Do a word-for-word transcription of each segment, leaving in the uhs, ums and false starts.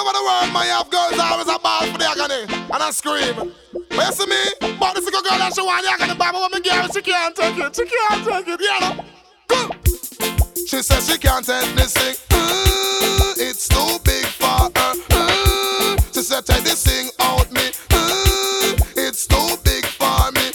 over the world, my have girls always a ball for the agony and I scream. But you see me? But this girl that she want the agony, but when me give her, she can't take it. She can't take it, you know. Go. She says she can't take this thing. Mm, it's too big for her. Mm, she said take this thing out me. Mm, it's too big for me.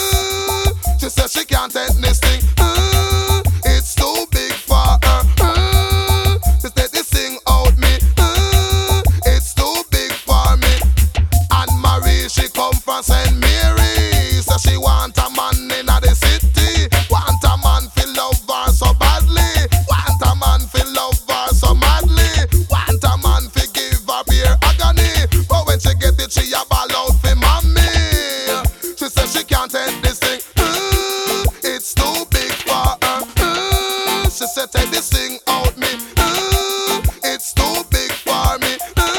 Mm, she said she can't take this thing. Mm, it's too big for her. Mm, she said this thing out me. Mm, it's too big for me. Anne Marie, she come from Saint Mary. So she want a man in the city. Want a man feel love her so badly. Want a man feel love her so madly. Want a man fi give her beer agony. But when she get it, she a ball out for mommy. She says she can't take this thing. Mm, it's too big for her. Mm, she said take this thing out me. Mm, it's too big for me.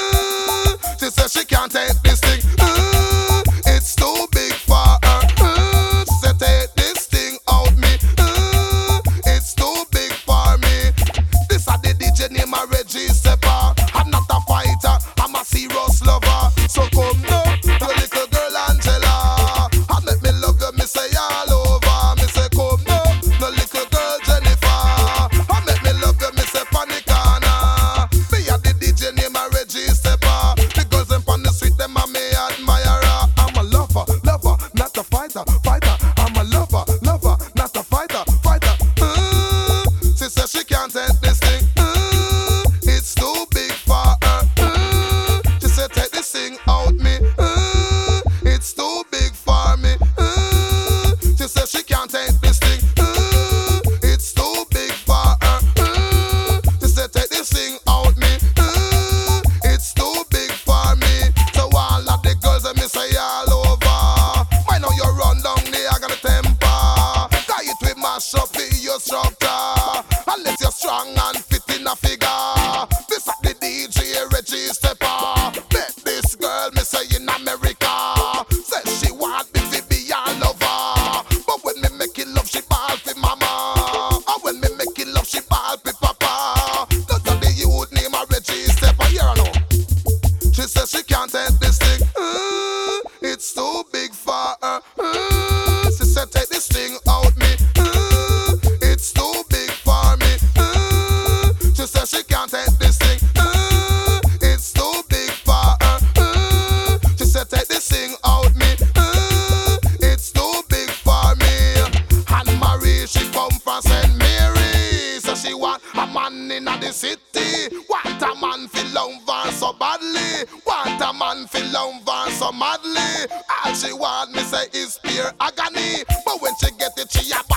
Mm, she said she can't take this thing. Mm, it's too big for her. Mm, she said take this thing out me. Mm, it's too big for me. This a the D J named a Reggie Stepper. I'm not a fighter, I'm a serious lover. So come now, to a little girl Angela. And let me love you, me say all over. Me say come now, no little girl Jennifer. And let me love you, me say Panicana. Me a the D J named a Reggie Stepper. The girls them on the street, them a me admirer. I'm a lover, lover, not a fighter, fighter. I'm a lover, lover, not a fighter, fighter. Mm, she says she can't take this thing. Mm, it's too big for her. Mm, she said take this thing out me. Mm, it's too big for me. Mm, she said she can't take this thing. Mm, it's too big for her. Mm, she said take this thing out me. Mm, it's too big for me. So all of the girls that me say all over. Why now you run down there, I got a temper. Guy it with mash up in your structure. Unless you're strong and fit in a figure. This is the D J Reggie Stepper. Met this girl, me say in America. Says she want me to be your lover. But when me make it love, she ball for mama. And when me make it love, she ball for papa. Cause of the youth name a Reggie Stepper. Here I know. She says she can't take this thing. Mm, it's too big for her. Mm, she said take this thing out me. Mm, it's too big for me. Mm, she said she can't take this thing. Mm, it's too big for her. Mm, she said take this thing out me. Mm, it's too big for me. Anne Marie, she come from Saint Mary. So she want a man in the city. Want a man feel love her so badly. Want a man feel love her so madly. All she want me say is pure agony. But when she get it, she a